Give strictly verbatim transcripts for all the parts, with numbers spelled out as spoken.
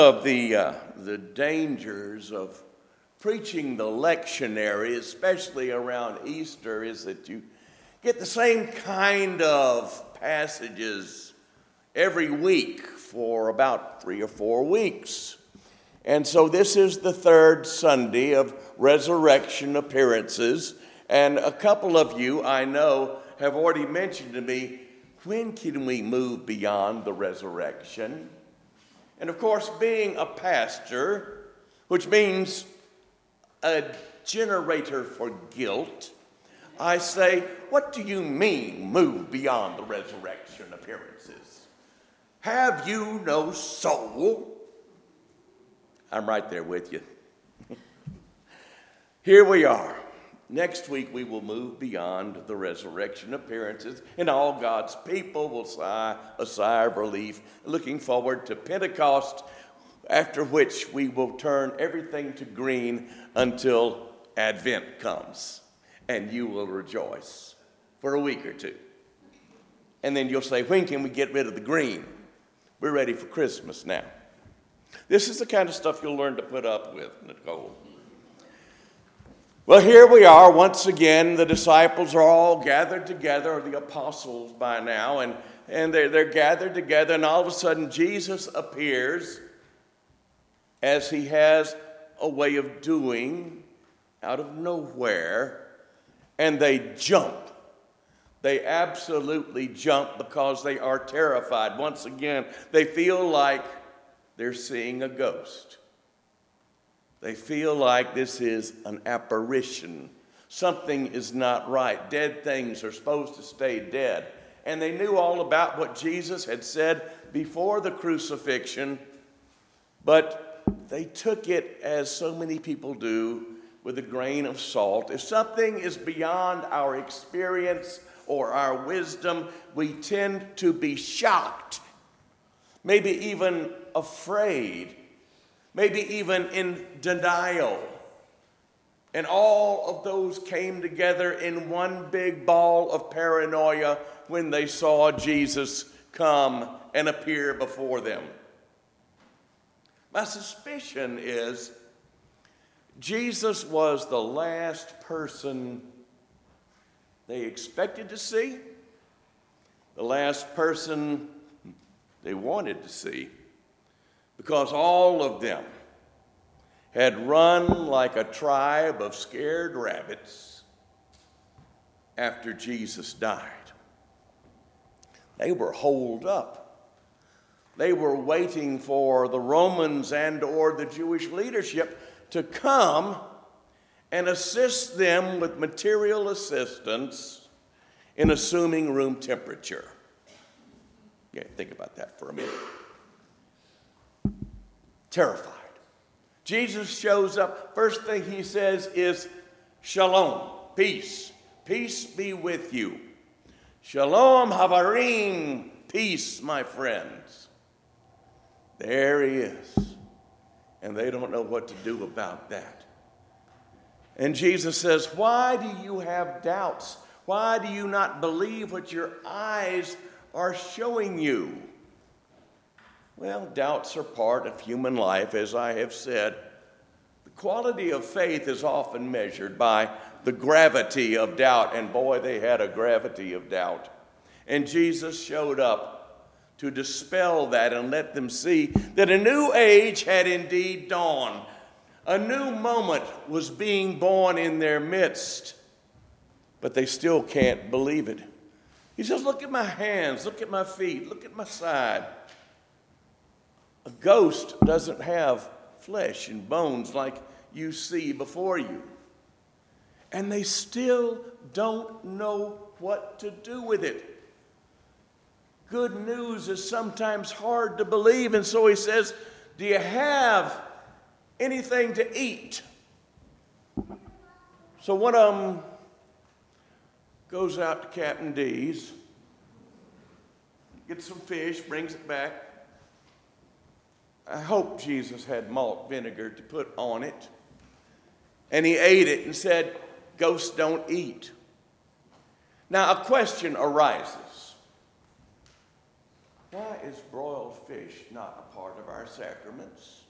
Of the uh, the dangers of preaching the lectionary, especially around Easter, is that you get the same kind of passages every week for about three or four weeks. And so this is the third Sunday of resurrection appearances. And a couple of you, I know, have already mentioned to me, when can we move beyond the resurrection? And of course, being a pastor, which means a generator for guilt, I say, what do you mean move beyond the resurrection appearances? Have you no soul? I'm right there with you. Here we are. Next week we will move beyond the resurrection appearances, and all God's people will sigh a sigh of relief, looking forward to Pentecost, after which we will turn everything to green until Advent comes, and you will rejoice for a week or two. And then you'll say, when can we get rid of the green? We're ready for Christmas now. This is the kind of stuff you'll learn to put up with, Nicole. Well, here we are once again. The disciples are all gathered together, or the apostles by now, and, and they're, they're gathered together, and all of a sudden Jesus appears as he has a way of doing out of nowhere, and they jump. They absolutely jump because they are terrified. Once again, they feel like they're seeing a ghost. They feel like this is an apparition. Something is not right. Dead things are supposed to stay dead. And they knew all about what Jesus had said before the crucifixion, but they took it, as so many people do, with a grain of salt. If something is beyond our experience or our wisdom, we tend to be shocked, maybe even afraid, maybe even in denial. And all of those came together in one big ball of paranoia when they saw Jesus come and appear before them. My suspicion is Jesus was the last person they expected to see, the last person they wanted to see, because all of them had run like a tribe of scared rabbits after Jesus died. They were holed up. They were waiting for the Romans and or the Jewish leadership to come and assist them with material assistance in assuming room temperature. Yeah, think about that for a minute. Terrified. Jesus shows up. First thing he says is, Shalom, peace. Peace be with you. Shalom havarim, peace, my friends. There he is. And they don't know what to do about that. And Jesus says, why do you have doubts? Why do you not believe what your eyes are showing you? Well, doubts are part of human life, as I have said. The quality of faith is often measured by the gravity of doubt. And boy, they had a gravity of doubt. And Jesus showed up to dispel that and let them see that a new age had indeed dawned. A new moment was being born in their midst. But they still can't believe it. He says, look at my hands, look at my feet, look at my side. A ghost doesn't have flesh and bones like you see before you. And they still don't know what to do with it. Good news is sometimes hard to believe, and so he says, do you have anything to eat? So one of them goes out to Captain D's, gets some fish, brings it back. I hope Jesus had malt vinegar to put on it. And he ate it and said, ghosts don't eat. Now a question arises. Why is broiled fish not a part of our sacraments?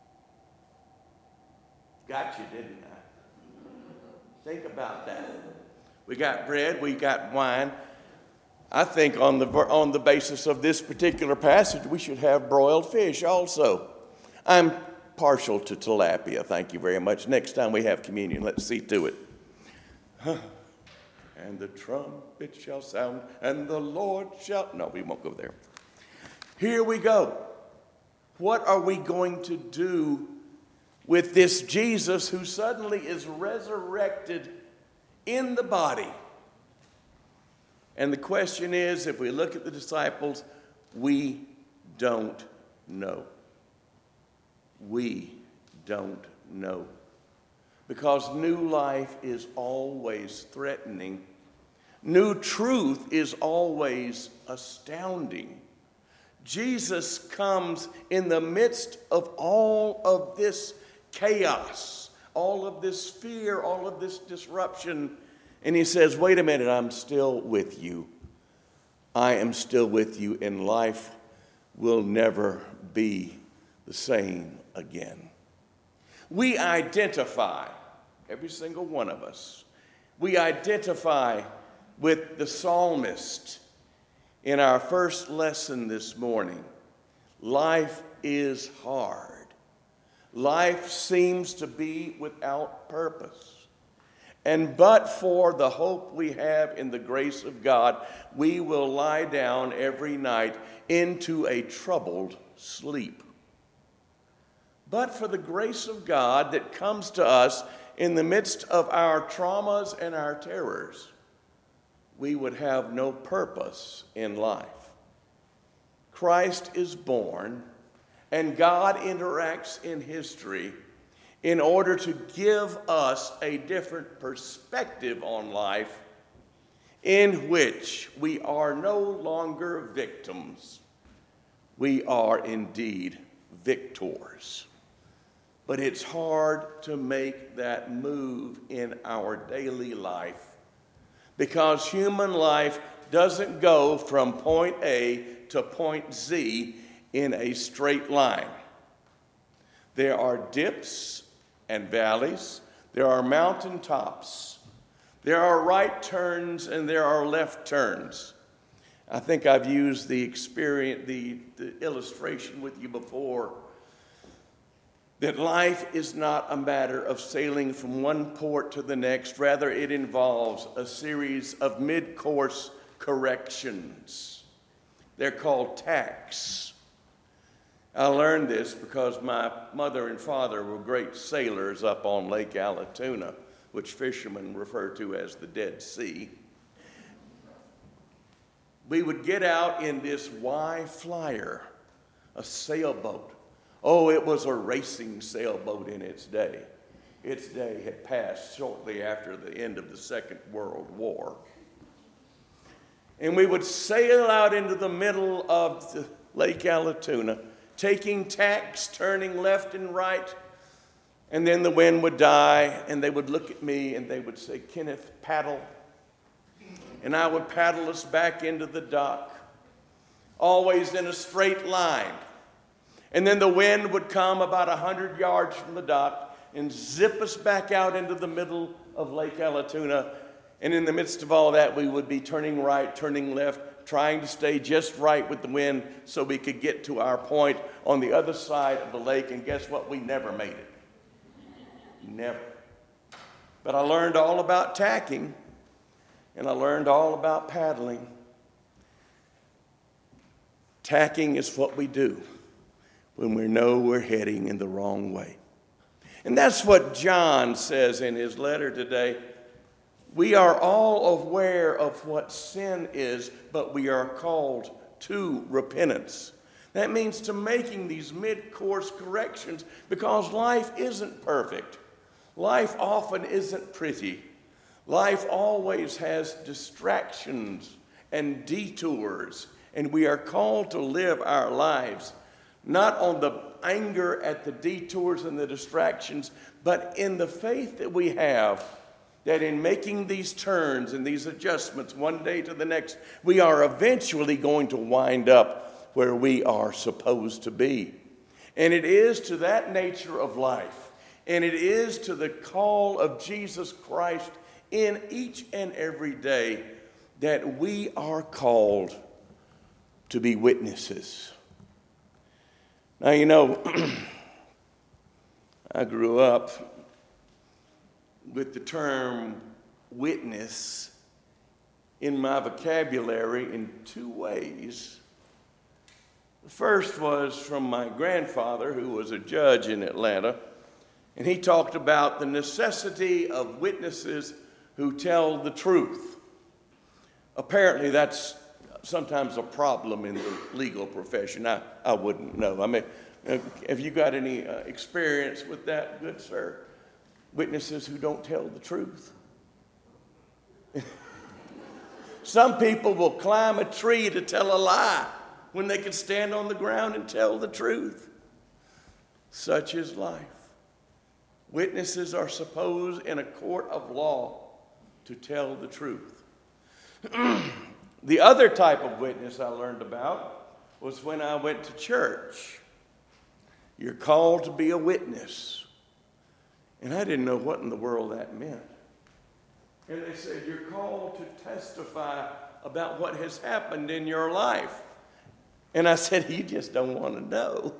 Got you, didn't I? Think about that. We got bread, we got wine. I think on the on the basis of this particular passage, we should have broiled fish also. I'm partial to tilapia, thank you very much. Next time we have communion, let's see to it. And the trumpet shall sound, and the Lord shall... No, we won't go there. Here we go. What are we going to do with this Jesus who suddenly is resurrected in the body? And the question is, if we look at the disciples, we don't know. We don't know. Because new life is always threatening. New truth is always astounding. Jesus comes in the midst of all of this chaos, all of this fear, all of this disruption. And he says, wait a minute, I'm still with you. I am still with you, and life will never be the same again. We identify, every single one of us, we identify with the psalmist in our first lesson this morning. Life is hard. Life seems to be without purpose. And but for the hope we have in the grace of God, we will lie down every night into a troubled sleep. But for the grace of God that comes to us in the midst of our traumas and our terrors, we would have no purpose in life. Christ is born, and God interacts in history in order to give us a different perspective on life in which we are no longer victims. We are indeed victors. But it's hard to make that move in our daily life because human life doesn't go from point A to point Z in a straight line. There are dips and valleys. There are mountaintops. There are right turns and there are left turns. I think I've used the experience, the, the illustration with you before, that life is not a matter of sailing from one port to the next. Rather, it involves a series of mid-course corrections. They're called tacks. I learned this because my mother and father were great sailors up on Lake Allatoona, which fishermen refer to as the Dead Sea. We would get out in this Y Flyer, a sailboat. Oh, it was a racing sailboat in its day. Its day had passed shortly after the end of the Second World War. And we would sail out into the middle of the Lake Allatoona, taking tacks, turning left and right, and then the wind would die, and they would look at me and they would say, Kenneth, paddle. And I would paddle us back into the dock, always in a straight line. And then the wind would come about one hundred yards from the dock and zip us back out into the middle of Lake Allatoona. And in the midst of all that, we would be turning right, turning left, trying to stay just right with the wind so we could get to our point on the other side of the lake. And guess what? We never made it. Never. But I learned all about tacking, and I learned all about paddling. Tacking is what we do when we know we're heading in the wrong way. And that's what John says in his letter today. We are all aware of what sin is, but we are called to repentance. That means to making these mid-course corrections because life isn't perfect. Life often isn't pretty. Life always has distractions and detours, and we are called to live our lives not on the anger at the detours and the distractions, but in the faith that we have that in making these turns and these adjustments one day to the next, we are eventually going to wind up where we are supposed to be. And it is to that nature of life, and it is to the call of Jesus Christ in each and every day that we are called to be witnesses. Now, you know, I grew up with the term witness in my vocabulary in two ways. The first was from my grandfather, who was a judge in Atlanta, and he talked about the necessity of witnesses who tell the truth. Apparently, that's sometimes a problem in the legal profession. I, I wouldn't know. I mean, have you got any uh, experience with that, good sir? Witnesses who don't tell the truth. Some people will climb a tree to tell a lie when they can stand on the ground and tell the truth. Such is life. Witnesses are supposed in a court of law to tell the truth. The other type of witness I learned about was when I went to church. You're called to be a witness. And I didn't know what in the world that meant. And they said, you're called to testify about what has happened in your life. And I said, you just don't want to know.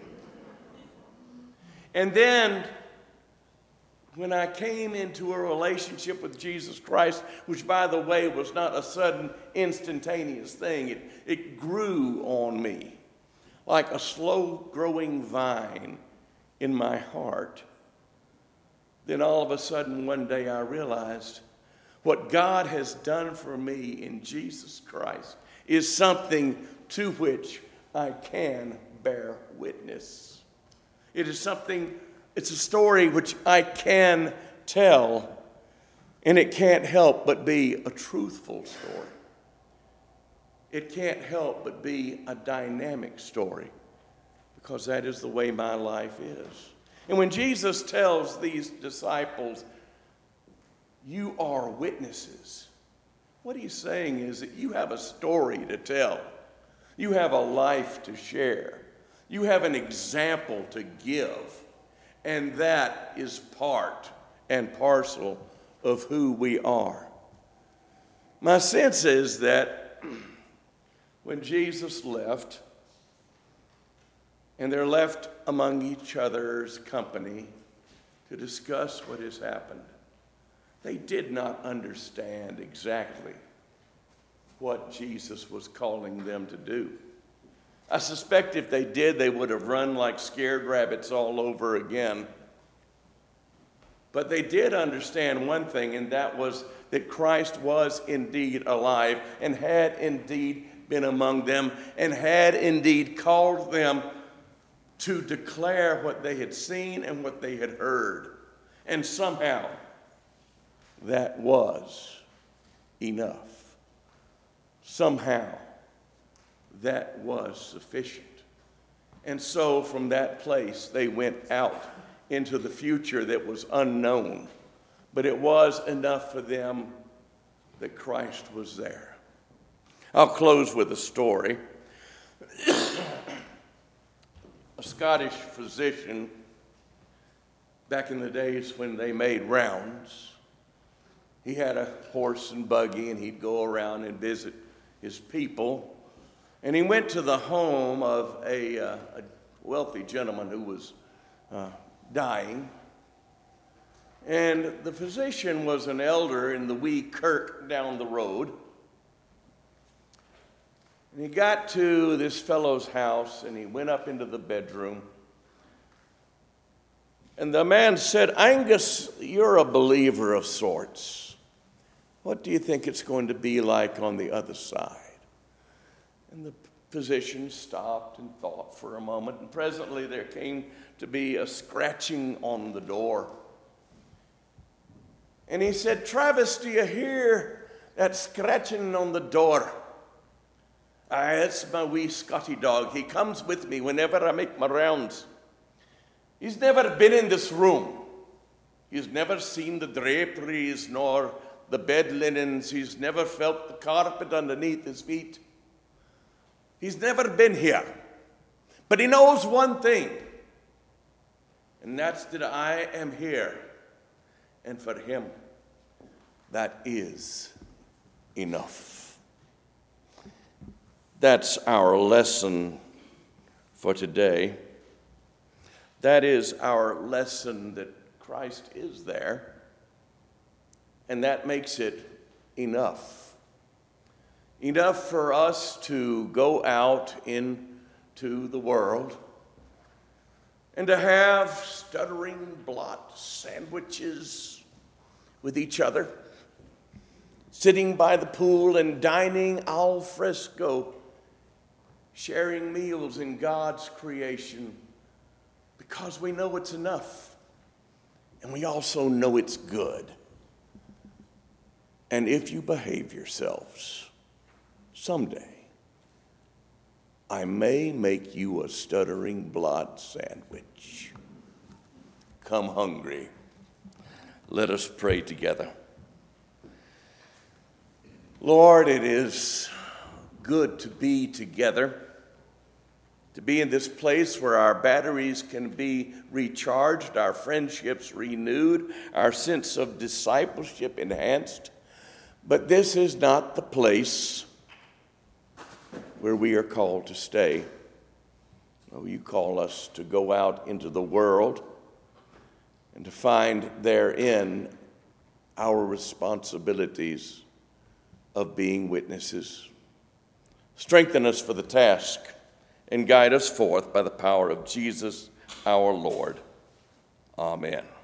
And then, when I came into a relationship with Jesus Christ, which, by the way, was not a sudden, instantaneous thing, it, it grew on me like a slow-growing vine in my heart. Then all of a sudden, one day, I realized what God has done for me in Jesus Christ is something to which I can bear witness. It is something, it's a story which I can tell, and it can't help but be a truthful story. It can't help but be a dynamic story, because that is the way my life is. And when Jesus tells these disciples, you are witnesses, what he's saying is that you have a story to tell. You have a life to share. You have an example to give. And that is part and parcel of who we are. My sense is that when Jesus left, and they're left among each other's company to discuss what has happened, they did not understand exactly what Jesus was calling them to do. I suspect if they did, they would have run like scared rabbits all over again. But they did understand one thing, and that was that Christ was indeed alive and had indeed been among them and had indeed called them to declare what they had seen and what they had heard. And somehow, that was enough. Somehow, that was sufficient. And so from that place, they went out into the future that was unknown. But it was enough for them that Christ was there. I'll close with a story. A Scottish physician, back in the days when they made rounds, he had a horse and buggy, and he'd go around and visit his people. And he went to the home of a, uh, a wealthy gentleman who was uh, dying. And the physician was an elder in the wee kirk down the road. And he got to this fellow's house, and he went up into the bedroom. And the man said, Angus, you're a believer of sorts. What do you think it's going to be like on the other side? And the physician stopped and thought for a moment, and presently there came to be a scratching on the door. And he said, Travis, do you hear that scratching on the door? Ah, it's my wee Scotty dog. He comes with me whenever I make my rounds. He's never been in this room. He's never seen the draperies nor the bed linens. He's never felt the carpet underneath his feet. He's never been here. But he knows one thing, and that's that I am here. And for him, that is enough. That's our lesson for today. That is our lesson that Christ is there, and that makes it enough. Enough for us to go out into the world and to have stuttering blot sandwiches with each other, sitting by the pool and dining al fresco, sharing meals in God's creation, because we know it's enough, and we also know it's good. And if you behave yourselves, someday, I may make you a stuttering blot sandwich. Come hungry. Let us pray together. Lord, it is good to be together, to be in this place where our batteries can be recharged, our friendships renewed, our sense of discipleship enhanced. But this is not the place where we are called to stay. Oh, you call us to go out into the world and to find therein our responsibilities of being witnesses. Strengthen us for the task and guide us forth by the power of Jesus our Lord. Amen.